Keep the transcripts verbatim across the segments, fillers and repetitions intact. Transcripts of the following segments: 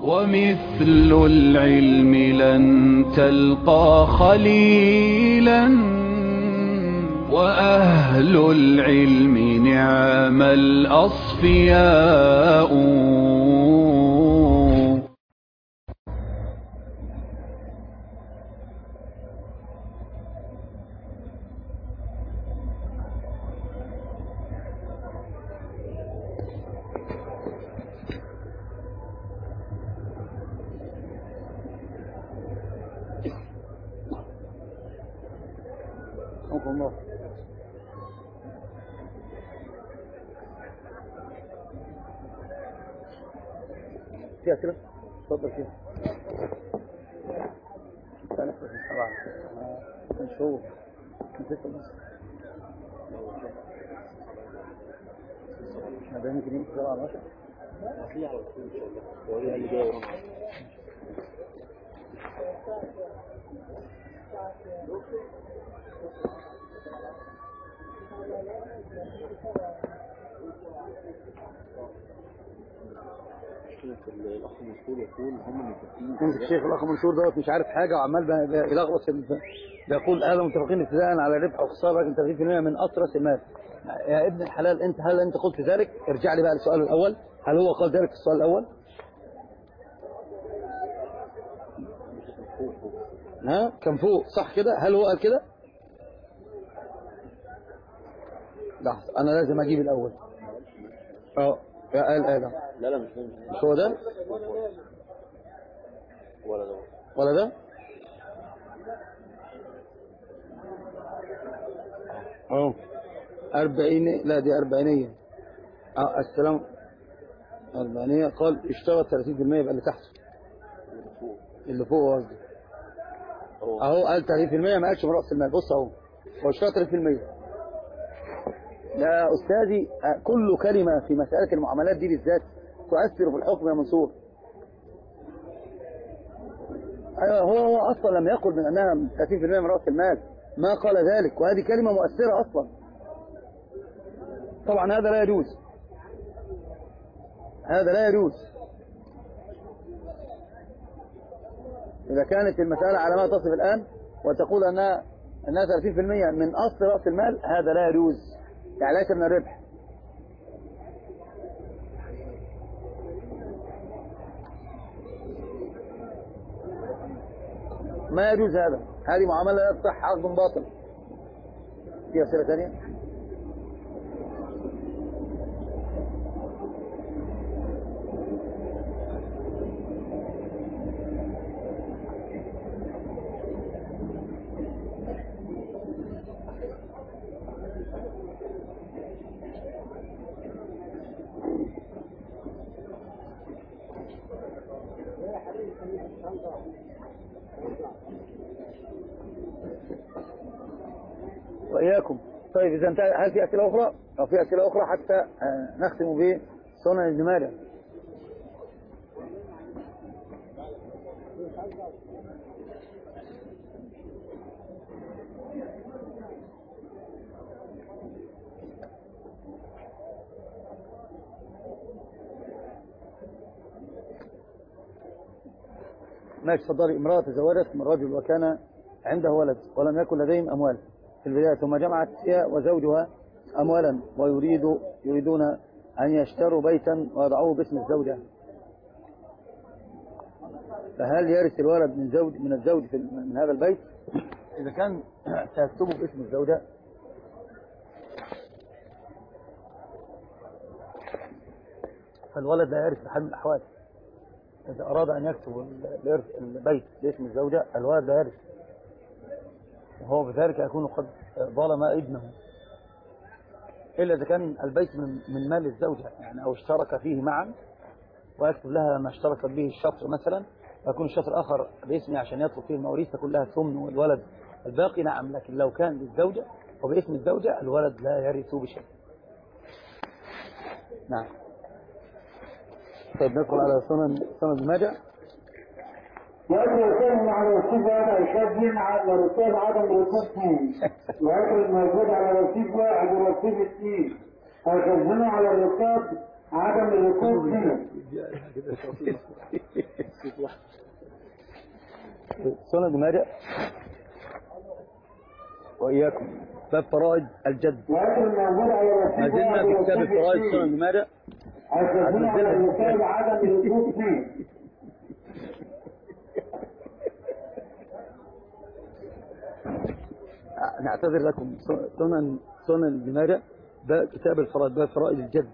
ومثل العلم لن تلقى خليلا، وأهل العلم نعم الأصفياء. الله. في أسئلة؟ تفضل فيها. أنا طبعا من شهور من ستة ونص. احنا ده ممكن يمشي سبعة عشر. هتلاقي على طول إن شاء الله. وهي اللي جاية ورانا. الأخ منصور يقول هم متفقين. انت الشيخ الأخ منصور دوت مش عارف حاجة وعمال بيلغوص، بيقول هذا متفقين ابتداء على ربح أو خسارة لكن ثلاثين بالمئة من أصل رأس المال. يا ابن الحلال، أنت هل أنت قلت ذلك؟ ارجع لي بقى للسؤال الأول، هل هو قال ذلك في السؤال الأول؟ ها كان فوق صح كده؟ هل هو قال كده؟ لحظة أنا لازم أجيب الأول. أه قال قال لا لا مش مش هو ده ولا ده ولا ده اه أربعين، لا دي أربعينية. اه السلام أربعينية. قال اشتغل ثلاثين بالمئة يبقى اللي تحته اللي فوق قصدي. اهو قال ثلاثين بالمئة ما قالش من رأس المال. بص اهو هو اشتغل ثلاثين بالمئة. يا أستاذي كل كلمة في مسألة المعاملات دي بالذات تؤثر في الحكم يا منصور. أيوة هو هو أصلا لم يقل من أنها ثلاثين بالمئة من رأس المال، ما قال ذلك، وهذه كلمة مؤثرة أصلا. طبعا هذا لا يجوز، هذا لا يجوز. إذا كانت المسألة على ما تصف الآن وتقول أنها أنها ثلاثين بالمئة من أصل رأس المال، هذا لا يجوز، يعني ليس من الربح. ما يجوز هذا، هذه معاملة لا تصح، عقد باطل. في أسئلة ثانية؟ وإياكم. طيب إذا انتهى، هل في أسئلة أخرى؟ أو في أسئلة أخرى حتى نختم بسنن ابن ماجه؟ ماشي تفضلي. امرأة تزوجت من رجل وكان عنده ولد ولم يكن لديهم أموال في البداية، ثم جمعت هي وزوجها أموالا ويريد يريدون أن يشتروا بيتا ويضعوه باسم الزوجة، فهل يرث الولد من زوج من الزوج في من هذا البيت؟ إذا كان سيكتبه باسم الزوجة فالولد لا يرث بحال من الأحوال. إذا أراد أن يكتب البيت باسم الزوجة الولد لا يرث، وهو بذلك يكون قد ظلم ابنه، إلا إذا كان البيت من من مال الزوجة يعني، أو اشترك فيه معا ويكتب لها ما اشتركت به الشطر مثلا، ويكون الشطر الآخر باسمه عشان يطلب فيه المواريث تكون لها الثمن والولد الباقي، نعم. لكن لو كان للزوجة وباسم الزوجة الولد لا يرث بشيء. نعم. طيب ندخل على سنن سنن ابن ماجه. وأن يكون على رصيد واحد يشبه على رصيد عدم رصيد اثنين، ويكون الموجود على رصيد واحد ورصيد اثنين، ويشبهه على الرصيد عدم الرصيد اثنين. سنن ابن ماجه وإياكم باب فرائض الجد. وآخر الموجود على ما الرصيد زلنا في كتاب فرائض سنن ابن ماجه. الذين على الرصيد عدم الوجود فيه. نعتذر لكم سنن سنن ابن ماجه ده كتاب الفرائض باب فرائض الجد.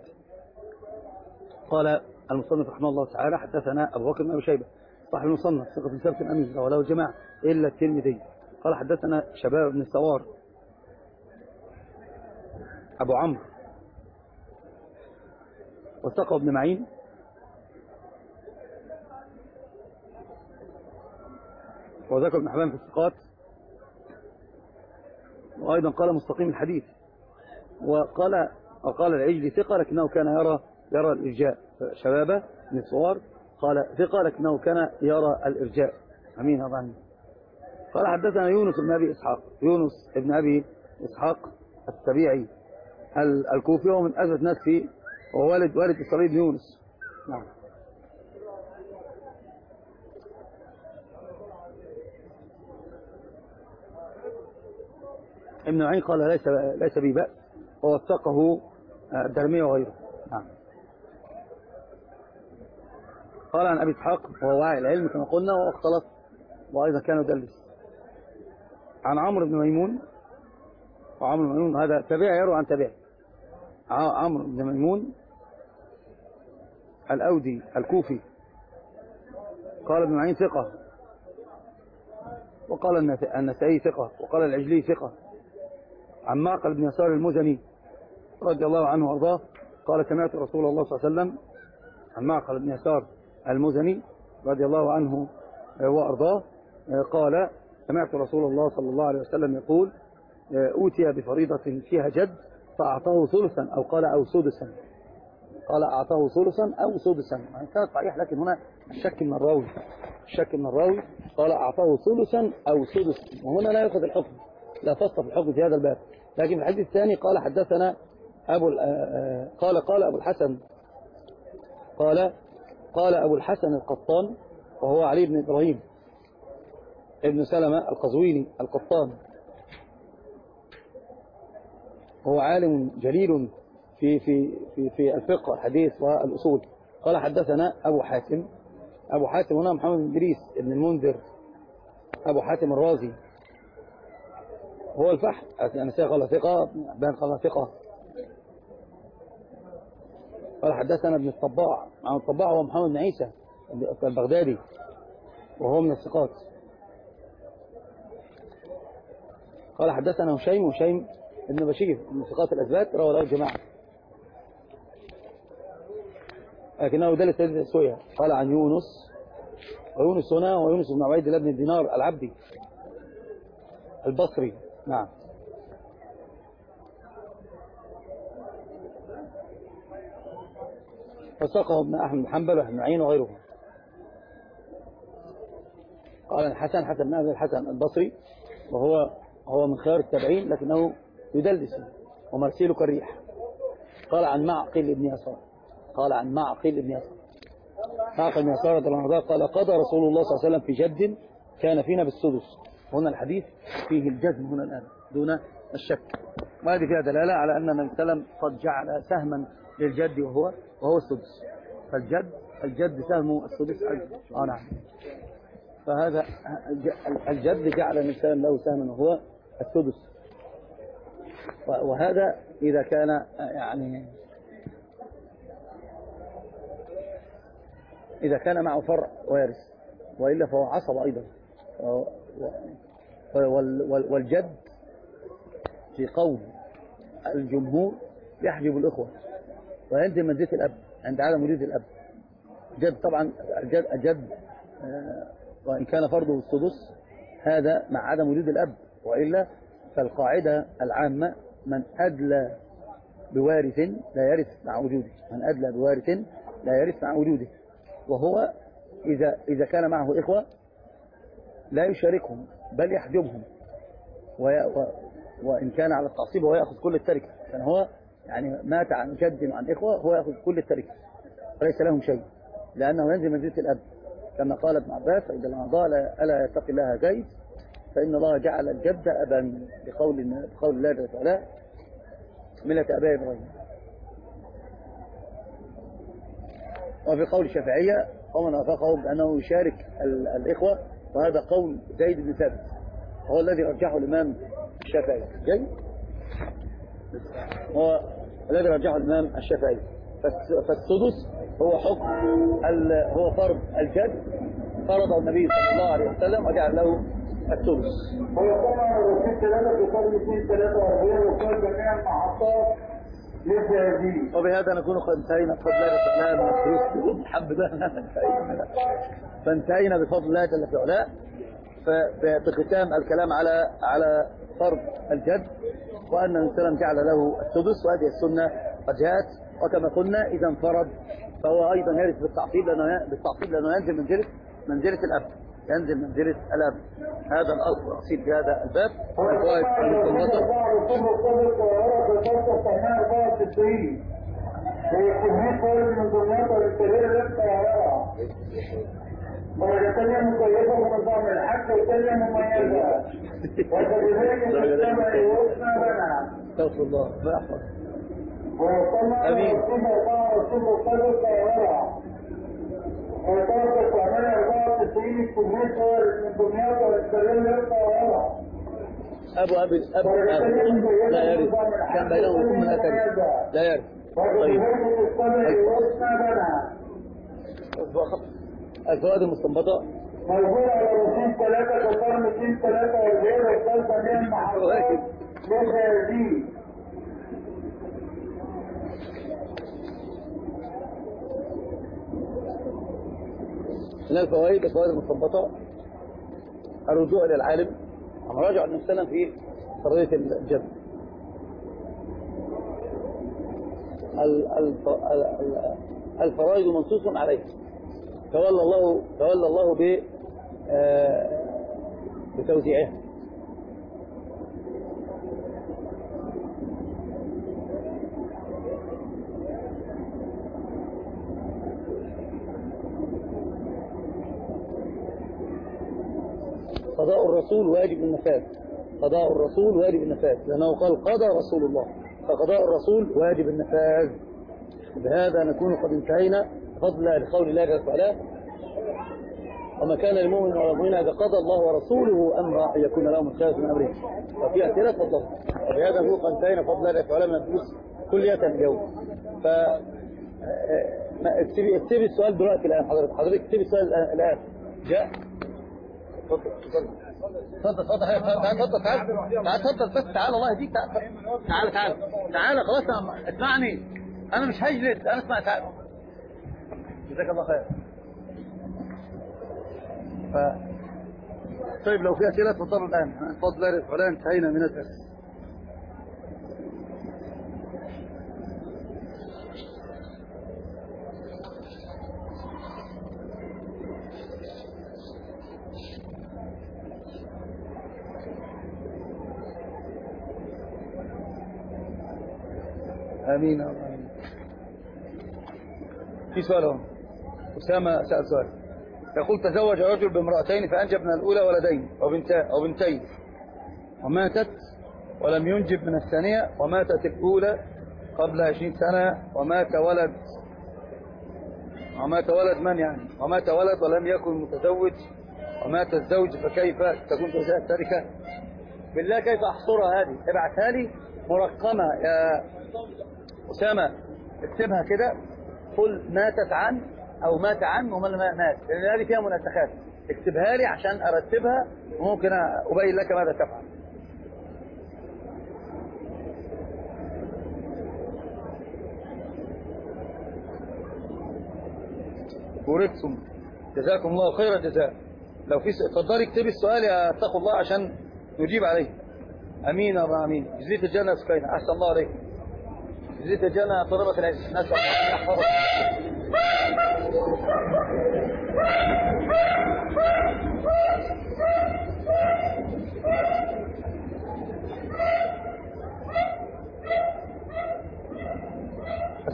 قال المصنف رحمه الله تعالى حدثنا أبو بكر بن أبي شيبة صاحب المصنف ثقة بن ثابت أمين وله الجماعة إلا الترمذي. قال حدثنا شباب بن السوار أبو عمرو وثقة بن معين وذكر ابن حبان في الثقات. وأيضا قال مستقيم الحديث وقال وقال العجلي ثقة لكنه كان يرى يرى الإرجاء. شبابه بن السوار قال ثقة لكنه كان يرى الإرجاء. أمين هذا عنه. قال حدثنا يونس بن أبي إسحاق يونس بن أبي إسحاق السبيعي الكوفي وهو من أثبت ناس فيه ووالد والد إسرائيل بن يونس. نعم. ابن معين قال ليس ليس بي بأس ووثقه الدرمي وغيره. نعم. قال عن أبي إسحاق وهو واعي العلم كما قلنا واختلط وأيضا كان يدلس. عن عمرو بن ميمون وعمرو بن ميمون هذا تابعي يروي عن تابعي. عمرو بن ميمون الأودي الكوفي قال ابن معين ثقة وقال النسائي ثقة وقال العجلي ثقة. عن معقل بن يسار المزني رضي الله عنه وارضاه قال سمعت رسول الله صلى الله عليه وسلم. عن معقل بن يسار المزني رضي الله عنه وارضاه قال سمعت رسول الله صلى الله عليه وسلم يقول أوتي بفريضة فيها جد فأعطاه ثلثا أو قال أو سدسا. قال أعطاه ثلثا أو سدسا يعني كان صحيح لكن هنا الشك من الراوي الشك من الراوي قال أعطاه ثلثا أو سدسا وهنا لا يأخذ الحكم لا فصل في الحكم في هذا الباب. لكن في الحديث الثاني قال حدثنا أبو قال قال أبو الحسن قال قال أبو الحسن القطان وهو علي بن إبراهيم ابن سلمة القزويني القطان هو عالم جليل في في في في الفقه الحديث والأصول. قال حدثنا أبو حاتم أبو حاتم هنا محمد بن إدريس ابن المنذر أبو حاتم الرازي هو الفحم يعني قال ثقة بان قال ثقة. قال حدثنا ابن الطباع مع الطباع هو محمد بن عيسى البغدادي وهو من الثقات. قال حدثنا هشيم هشيم ابن بشير من ثقات الأثبات روى له الجماعة لكنه دل السيد السوية. قال عن يونس ويونس هنا ويونس بن عبيد الله بن الدينار العبدي البصري. نعم. وثقه ابن أحمد بن حنبل وابن معين وغيره. قال الحسن حسن بن أبي الحسن البصري وهو هو من خيار التابعين لكنه يدلس ومرسيله كالريح. قال عن معقل ابن يسار قال عن معقل ابن يسار معقل ابن يسار رضي الله عنه قال قضى رسول الله صلى الله عليه وسلم في جد كان فينا بالسدس. هنا الحديث فيه الجزم هنا الآن دون الشك وهذه فيها دلالة على أن النبي صلى الله عليه وسلم قد جعل سهما للجد وهو وهو السدس. فالجد الجد سهمه السدس أيضا. آه نعم. فهذا الجد جعل النبي صلى الله عليه وسلم له سهما وهو السدس. وهذا إذا كان يعني إذا كان معه فرع وارث وإلا فهو عصب أيضا. والجد في قول الجمهور يحجب الإخوة وينزل منزلة الأب عند عدم وجود الأب. جد طبعا الجد, الجد وإن كان فرضه السدس هذا مع عدم وجود الأب وإلا فالقاعدة العامة من أدلى بوارث لا يرث مع وجوده من أدلى بوارث لا يرث مع وجوده. وهو إذا إذا كان معه إخوة لا يشاركهم بل يحجبهم وإن كان على التعصيب هو يأخذ كل التركة. كان هو يعني مات عن جد وعن إخوة هو يأخذ كل التركة وليس لهم شيء لأنه ينزل منزلة الأب كما قال ابن عباس: فإذا لما قال ألا يتقي الله زيد فإن الله جعل الجد أبا، بقول بقول الله جل وعلا: ملة أبي إبراهيم. وفي قول الشافعية: ومن وافقه بأنه يشارك الإخوة، وهذا قول زيد بن ثابت هو الذي رجحه الإمام الشافعي. جيد؟ هو الذي رجحه الإمام الشافعي. فالسدس هو حكم هو فرض الجد فرضه النبي صلى الله عليه وسلم وجعل له السدس. هو طبعا الرصيد ثلاثة في فرض اثنين ثلاثة وأربعين وكل جميع المحطات للزيادين. وبهذا نكون قد انتهينا بفضل الله تعالى من الدروس الحب ده فانتهينا بفضل الله جل في علاه بختام الكلام على على فرض الجد، وأن الإنسان جعل له السدس، وهذه السنة قد جاءت. وكما قلنا إذا انفرد فهو أيضا يرث بالتعصيب لأنه بالتعصيب لأنه ينزل منزلة منزلة الأب، ينزل منزلة الأب. هذا الأصل الأصيل في هذا الباب. الفوائد المستنبطة درجة ثانية مكيفة بنظام الحج والثانية مميزة وتدريج المجتمع يوصنا لنا. استغفر الله لا أحفظ. وطلع رسول الله رسول القدر كهرباء وطلق وعمل أربعة وتسعين كمبيوتر من دمياط والإسرائيل كهرباء. أبو أبي أبو لا يرث، كان بينهم يكون من أكل لا يرث. طيب الفوائد المستنبطة موجود على رسول ثلاثة وقرن مئتين ثلاثة وأربعين والثالثة من المحافظات للخارجين. من الفوائد الفوائد المستنبطة: الرجوع إلى العالم، مراجعة نفسنا في قضية الجد. الفرائض منصوص عليه، تولى الله تولى الله ب بتوزيعها. قضاء الرسول واجب النفاذ، قضاء الرسول واجب النفاذ، لأنه قال قضى رسول الله، فقضاء الرسول واجب النفاذ. بهذا نكون قد انتهينا بفضل الله لقول الله جل وعلا: وما كان للمؤمن ولا مؤمن إذا قضى الله ورسوله أمرا أن يكون لهم الخيرة من أمرهم. وفي أسئلة تفضل. وبهذا نكون قد انتهينا بفضل الله جل وعلا من الدروس كلية اليوم. ف اكتبي اكتبي السؤال دلوقتي الآن. حضرتك حضرتك اكتبي السؤال الآن. جاء. تفضل تفضل تفضل تعال تفضل تعال تعال تفضل بس تعال الله يهديك تعال تعال تعال تعال خلاص اسمعني، انا مش هجلس، انا اسمع تعال. جزاك الله خير. ف طيب لو في اسئله تفضلوا الان. بفضل الله تعالى انتهينا من الدرس. آمين آمين. في سؤال هون. أسامة سأل سؤال يقول: تزوج رجل بامرأتين فأنجب من الأولى ولدين أو بنتين، وماتت ولم ينجب من الثانية، وماتت الأولى قبل عشرين سنة، ومات ولد ومات ولد من يعني ومات ولد ولم يكن متزوج، ومات الزوج، فكيف تكون توزيع التركة؟ بالله كيف أحصرها هذه؟ ابعتها لي مرقمة يا أسامة، اكتبها كده، قل ماتت عن أو مات عن ومن مات، لأن هذه فيها مناسخات. اكتبها لي عشان أرتبها وممكن أبين لك ماذا تفعل. بوركتم، جزاكم الله خير الجزاء. لو في اتفضلي اكتبي السؤال يا اتقوا الله عشان نجيب عليه. امين يا رب امين. جزيت الجنه سكينه، احسن الله عليك. جزيت الجنه طلبه العلم، نسال الله ان يحفظك.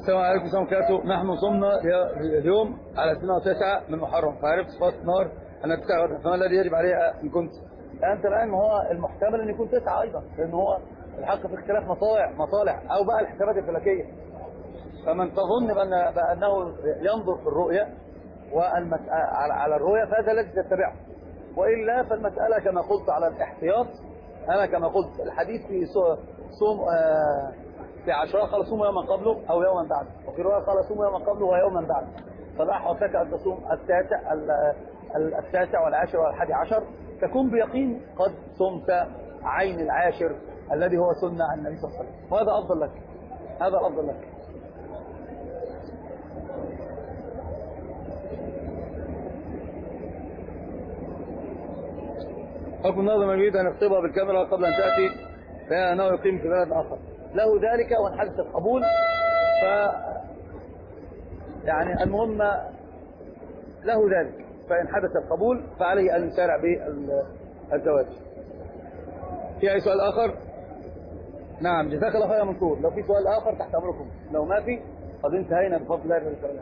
السلام عليكم ورحمة الله وبركاته. نحن صمنا اليوم على اثنين وتسعة من محرم، فعرفت صفات النار أن تسعة، فما الذي يجب عليها إن كنت أنت الآن؟ ما هو المحتمل أن يكون تسعة أيضا، لأن هو الحق في اختلاف مطالع مطالع أو بقى الحسابات الفلكية. فمن تظن بأن بأنه ينظر في الرؤية على الرؤية فهذا الذي تتبعه، وإلا فالمسألة كما قلت على الاحتياط. أنا كما قلت الحديث في صوم آه في عشرة قال صوم يوما قبله أو يوما بعده، وفي رواية قال صوم يوما قبله ويوما بعده. فالأحوط لك أن تصوم التاسع التاسع والعاشر والحادي عشر، تكون بيقين قد صمت عين العاشر الذي هو سنة عن النبي صلى الله عليه وسلم، وهذا أفضل لك، هذا أفضل لك. حكم الناظر من يريد أن يخطبها بالكاميرا قبل أن تأتي فإنه يقيم في بلد آخر، له ذلك وإن حدث القبول. ف يعني المهم له ذلك، فإن حدث القبول فعليه أن يسارع بالزواج. في أي سؤال آخر؟ نعم، جزاك الله خير يا منصور. لو في سؤال آخر تحت أمركم، لو ما في قد انتهينا بفضل الله تعالى.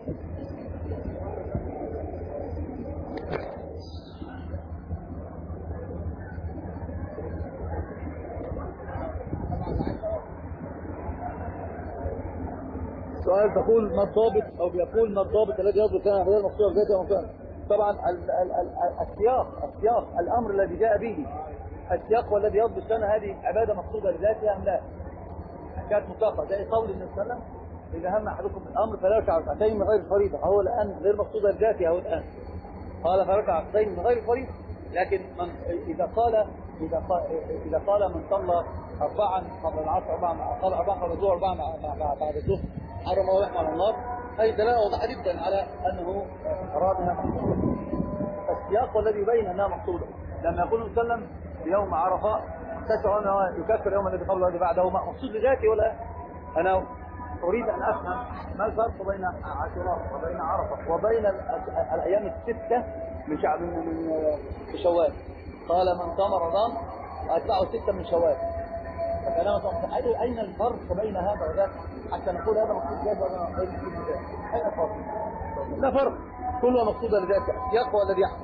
سؤال تقول ما الضابط أو بيقول ما الضابط الذي يضبط لنا غير مقصودة بذاته ومكانه؟ طبعا ال ال ال السياق السياق الأمر الذي جاء به، السياق والذي يضبط لنا هذه عبادة مقصودة لذاتها أم لا؟ كانت مطلقة زي قول النبي صلى الله عليه وسلم إذا هم أحدكم الأمر فلا يركع ركعتين من غير فريضة، هو الآن غير مقصودة لذاتها، هو الآن قال فركع ركعتين من غير فريضة. لكن من إذا قال إذا قال إذا قال من صلى أربعا قبل العصر، أربعا قال أربعا قبل الظهر، أربعا بعد الظهر، حرم الله يحمل على النار، هذه دلالة واضحة جدا على أنه أرادها مقصودة. السياق الذي يبين أنها مقصودة لما يقول النبي صلى الله عليه وسلم في يوم عرفة تسعى أنه يكفر يوم الذي قبله والذي بعده، مقصود لذاته ولا؟ أنا أريد أن أفهم ما الفرق بين عاشوراء وبين عرفة وبين الأيام الستة من شعب من شوال. قال من صام رمضان وأتبعه ستة من شوال، فكلام أين الفرق بين هذا وذاك حتى نقول هذا مقصود ذاته وهذا غير مقصود ذاته؟ أين الفرق؟ لا فرق، كله مقصود لذاته، يقوى الذي يحصل.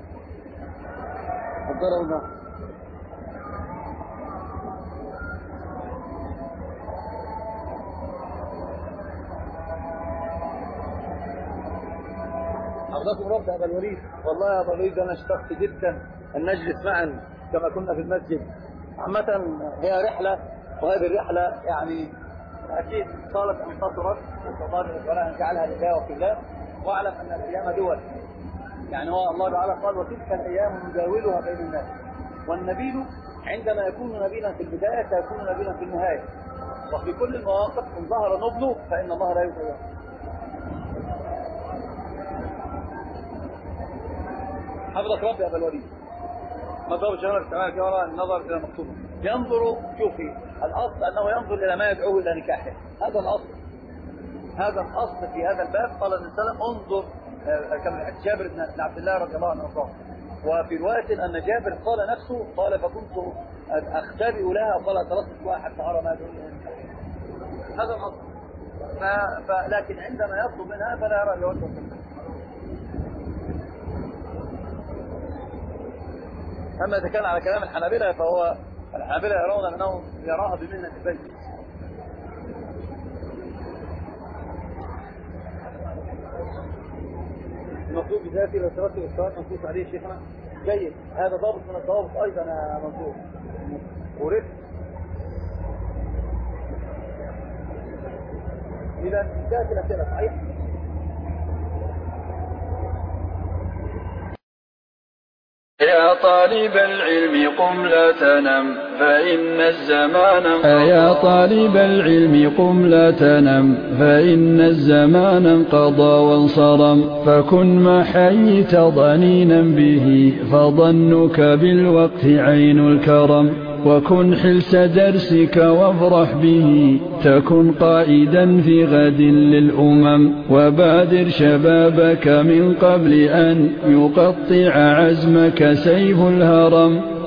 الضرر والنار. حفظكم رب أبا الوليد. والله يا أبا الوليد أنا اشتقت جدا أن نجلس معا كما كنا في المسجد. عامة هي رحلة، وهذه الرحلة يعني أكيد طالت أن تصرت وطالت ولا أن جعلها لله وفي الله، واعلم أن الأيام دول، يعني هو الله تعالى قال وتلك الأيام نداولها بين الناس، والنبيل عندما يكون نبيلا في البداية سيكون نبيلا في النهاية، وفي كل المواقف إن ظهر نبله فإن الله لا يضيعه. حفظك ربي يا أبا الوليد. ما ضرب شغلة السماء كورا النظر إلى المقصود، ينظر شوفي الأصل أنه ينظر إلى ما يدعوه إلى نكاحه، هذا الأصل، هذا الأصل في هذا الباب. قال النبي صلى الله عليه وسلم انظر كما حديث جابر بن عبد الله رضي الله عنه وارضاه، وفي رواية أن جابر قال نفسه قال فكنت أختبئ لها وقال تركت حتى أرى ما يدعو إلى نكاحه، هذا الأصل. فلكن عندما يطلب منها فلا يرى لوجه الله. أما إذا كان على كلام الحنابلة فهو الحنابلة يرون أنه يراها بمنة البيت. المطلوب بذاته لو ترتب الصلاة منصوص عليه شيخنا جيد، هذا ضابط من الضوابط أيضا يا منصور. ورث إذا انتهت الأسئلة صحيح؟ يا طالب العلم قم لا تنم فإن الزمان يا طالب العلم قم لا تنم فإن الزمان انقضى وانصرم، فكن ما حييت ضنينا به فظنك بالوقت عين الكرم، وكن حلس درسك وافرح به تكن قائدا في غد للأمم، وبادر شبابك من قبل أن يقطع عزمك سيف الهرم،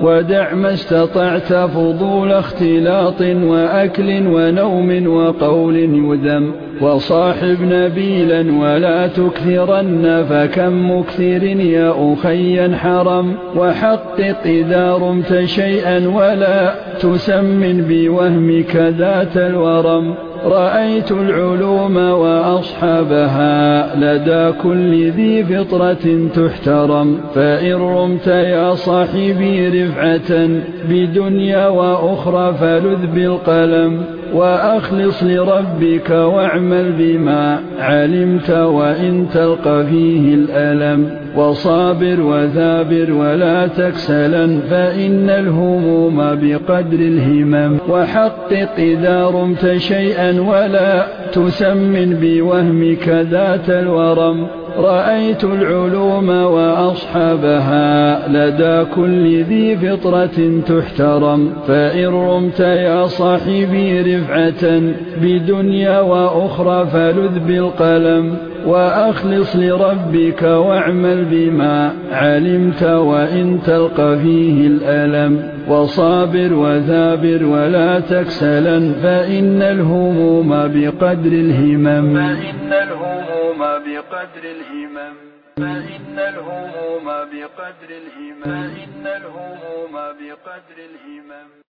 ودع ما استطعت فضول اختلاط وأكل ونوم وقول يذم وصاحب نبيلا ولا تكثرن فكم مكثر يا أخي حرم وحقق إذا رمت شيئا ولا تسمن بوهمك ذات الورم رأيت العلوم وأصحابها لدى كل ذي فطرة تحترم فإن رمت يا صاحبي رفعة بدنيا وأخرى فلذ بالقلم وأخلص لربك واعمل بما علمت وإن تلقى فيه الألم وصابر وثابر ولا تكسلا فإن الهموم بقدر الهمم وحقق إذا رمت شيئا ولا تسمن بوهمك ذات الورم رأيت العلوم وأصحابها لدى كل ذي فطرة تحترم فإن رمت يا صاحبي رفعة بدنيا وأخرى فلذ بالقلم وأخلص لربك واعمل بما علمت وإن تلقى فيه الألم وصابر وثابر ولا تكسلا فإن الهموم بقدر الهمم فإن الهموم بقدر الهمم فإن الهموم بقدر الهمم فإن الهموم بقدر الهمم